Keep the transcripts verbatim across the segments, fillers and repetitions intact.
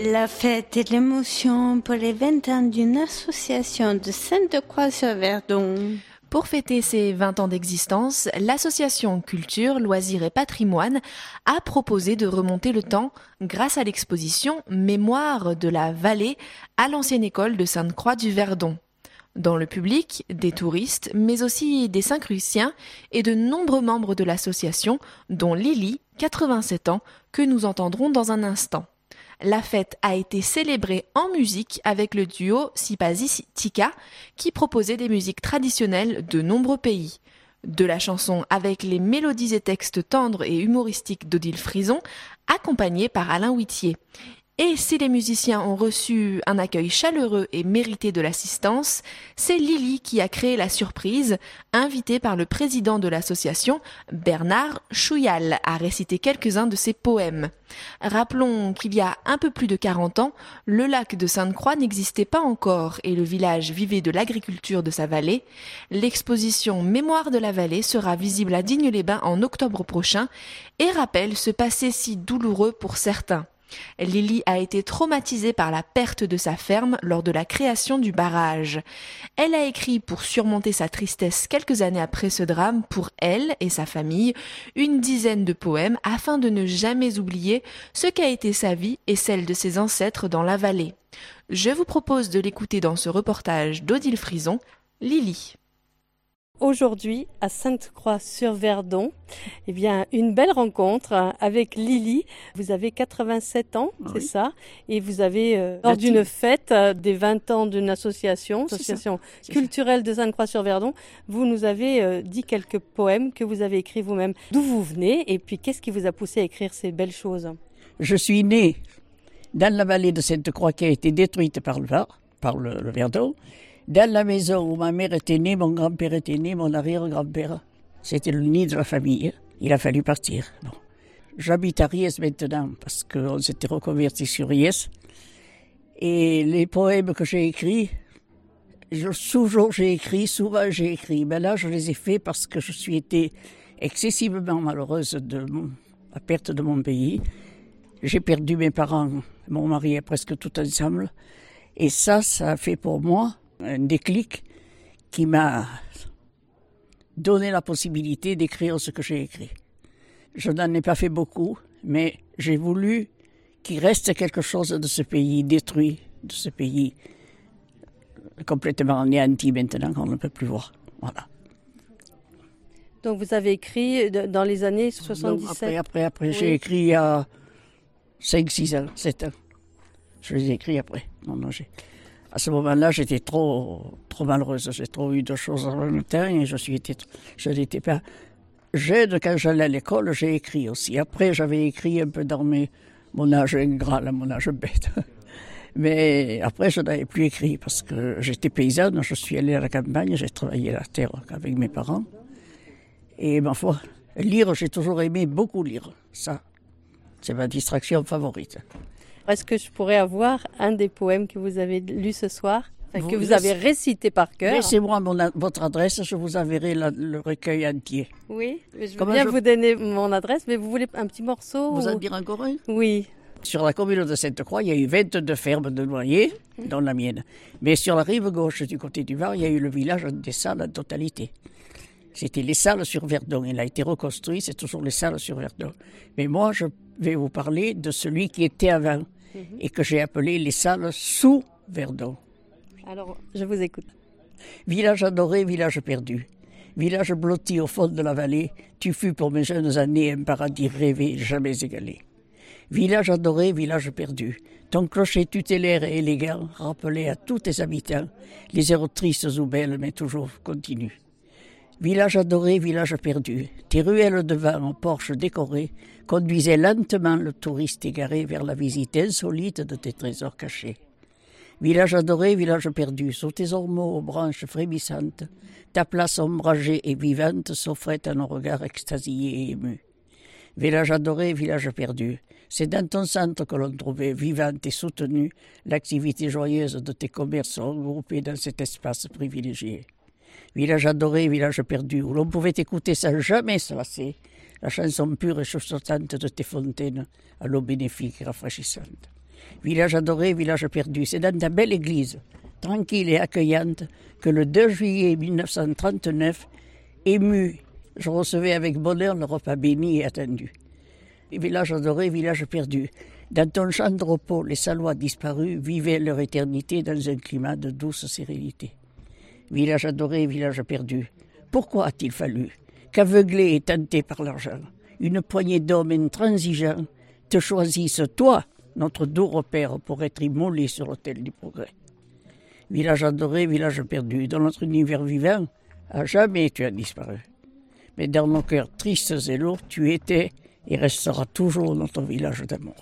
La fête et l'émotion pour les vingt ans d'une association de Sainte-Croix-sur-Verdon. Pour fêter ses vingt ans d'existence, l'association Culture, Loisirs et Patrimoine a proposé de remonter le temps grâce à l'exposition Mémoire de la Vallée à l'ancienne école de Sainte-Croix-du-Verdon. Dans le public, des touristes, mais aussi des Saint-Cruciens et de nombreux membres de l'association, dont Lily, quatre-vingt-sept ans, que nous entendrons dans un instant. La fête a été célébrée en musique avec le duo Sipazi Tika qui proposait des musiques traditionnelles de nombreux pays. De la chanson avec les mélodies et textes tendres et humoristiques d'Odile Frison, accompagnée par Alain Whittier. Et si les musiciens ont reçu un accueil chaleureux et mérité de l'assistance, c'est Lily qui a créé la surprise, invitée par le président de l'association, Bernard Chouillal, à réciter quelques-uns de ses poèmes. Rappelons qu'il y a un peu plus de quarante ans, le lac de Sainte-Croix n'existait pas encore et le village vivait de l'agriculture de sa vallée. L'exposition Mémoire de la Vallée sera visible à Digne-les-Bains en octobre prochain et rappelle ce passé si douloureux pour certains. Lily a été traumatisée par la perte de sa ferme lors de la création du barrage. Elle a écrit pour surmonter sa tristesse quelques années après ce drame pour elle et sa famille une dizaine de poèmes afin de ne jamais oublier ce qu'a été sa vie et celle de ses ancêtres dans la vallée. Je vous propose de l'écouter dans ce reportage d'Odile Frison, Lily. Aujourd'hui, à Sainte-Croix-sur-Verdon, eh bien, une belle rencontre avec Lily. Vous avez quatre-vingt-sept ans, oui. C'est ça? Et vous avez, euh, lors d'une fête euh, des vingt ans d'une association, association culturelle de Sainte-Croix-sur-Verdon, vous nous avez euh, dit quelques poèmes que vous avez écrits vous-même. D'où vous venez et puis qu'est-ce qui vous a poussé à écrire ces belles choses? Je suis née dans la vallée de Sainte-Croix qui a été détruite par le Var, par le, le Verdon. Dans la maison où ma mère était née, mon grand-père était né, mon arrière-grand-père. C'était le nid de la famille. Il a fallu partir. Bon. J'habite à Riez maintenant parce qu'on s'était reconverti sur Riez. Et les poèmes que j'ai écrits, je, toujours j'ai écrit, souvent j'ai écrit. Mais là, je les ai faits parce que je suis été excessivement malheureuse de mon, la perte de mon pays. J'ai perdu mes parents, mon mari est presque tout ensemble. Et ça, ça a fait pour moi un déclic qui m'a donné la possibilité d'écrire ce que j'ai écrit. Je n'en ai pas fait beaucoup, mais j'ai voulu qu'il reste quelque chose de ce pays détruit, de ce pays complètement anéanti maintenant qu'on ne peut plus voir. Voilà. Donc vous avez écrit dans les années soixante-dix-sept? Après, après, après, oui. J'ai écrit il y a cinq, six ans, sept ans. Je les ai écrits après. Non, non, j'ai... À ce moment-là, j'étais trop, trop malheureuse. J'ai trop eu de choses en même temps et je suis été, je n'étais pas jeune quand j'allais à l'école. J'ai écrit aussi. Après, j'avais écrit un peu dans mes, mon âge ingrat, là, mon âge bête. Mais après, je n'avais plus écrit parce que j'étais paysanne. Je suis allée à la campagne, j'ai travaillé la terre avec mes parents. Et ma foi, lire, j'ai toujours aimé beaucoup lire. Ça, c'est ma distraction favorite. Est-ce que je pourrais avoir un des poèmes que vous avez lu ce soir, enfin, vous que vous laissez, avez récité par cœur? Laissez-moi mon, votre adresse, je vous enverrai la, le recueil entier. Oui, je veux Comment bien je... vous donner mon adresse, mais vous voulez un petit morceau? Vous ou... en dire encore un? Oui. Sur la commune de Sainte-Croix, il y a eu vingt-deux fermes de noyers, dont la mienne. Mais sur la rive gauche du côté du Var, il y a eu le village des Salles en totalité. C'était les Salles sur Verdon. Il a été reconstruit, c'est toujours les Salles sur Verdon. Mais moi, je vais vous parler de celui qui était avant et que j'ai appelé les Salles sous Verdon. Alors, je vous écoute. Village adoré, village perdu. Village blotti au fond de la vallée, tu fus pour mes jeunes années un paradis rêvé, jamais égalé. Village adoré, village perdu. Ton clocher tutélaire et élégant rappelait à tous tes habitants les heures tristes ou belles, mais toujours continues. Village adoré, village perdu. Tes ruelles de vin en porche décorés conduisaient lentement le touriste égaré vers la visite insolite de tes trésors cachés. Village adoré, village perdu, sous tes ormeaux aux branches frémissantes, ta place ombragée et vivante s'offrait à nos regards extasiés et émus. Village adoré, village perdu, c'est dans ton centre que l'on trouvait vivante et soutenue l'activité joyeuse de tes commerces regroupés dans cet espace privilégié. Village adoré, village perdu, où l'on pouvait écouter sans jamais se lasser la chanson pure et chuchotante de tes fontaines à l'eau bénéfique et rafraîchissante. Village adoré, village perdu. C'est dans ta belle église, tranquille et accueillante, que le deux juillet mille neuf cent trente-neuf, ému, je recevais avec bonheur le repas béni et attendu. Village adoré, village perdu. Dans ton champ de repos, les Salois disparus vivaient leur éternité dans un climat de douce sérénité. Village adoré, village perdu. Pourquoi a-t-il fallu qu'aveuglés et tentés par l'argent, une poignée d'hommes intransigeants te choisissent, toi, notre doux repère, pour être immolé sur l'autel du progrès? Village adoré, village perdu. Dans notre univers vivant, à jamais tu as disparu. Mais dans nos cœurs tristes et lourds, tu étais et resteras toujours notre village d'amour.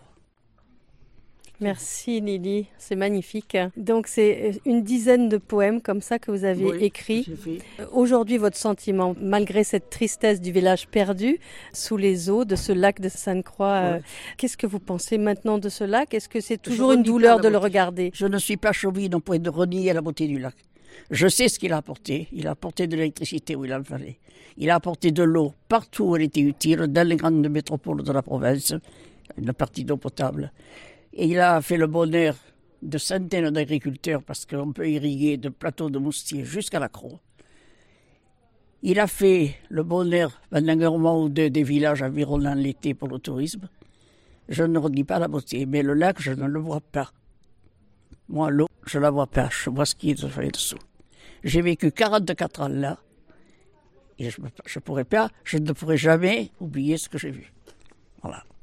Merci Lily, c'est magnifique. Donc c'est une dizaine de poèmes comme ça que vous avez Oui, écrits. j'ai fait. Aujourd'hui, votre sentiment, malgré cette tristesse du village perdu, sous les eaux de ce lac de Sainte-Croix, Ouais. euh, qu'est-ce que vous pensez maintenant de ce lac? Est-ce que c'est Je toujours une renie pas douleur la de le beauté. regarder? Je ne suis pas chauvine au point de renier la beauté du lac. Je sais ce qu'il a apporté. Il a apporté de l'électricité où il en fallait. Il a apporté de l'eau partout où elle était utile, dans les grandes métropoles de la province, une partie d'eau potable. Et il a fait le bonheur de centaines d'agriculteurs parce qu'on peut irriguer de plateaux de moustiers jusqu'à la Croix. Il a fait le bonheur pendant un mois ou deux des villages environnants l'été pour le tourisme. Je ne redis pas la beauté, mais le lac, je ne le vois pas. Moi, l'eau, je ne la vois pas, je vois ce qui est dessous. J'ai vécu quarante-quatre ans là, et je, je, pourrais pas, je ne pourrais jamais oublier ce que j'ai vu. Voilà.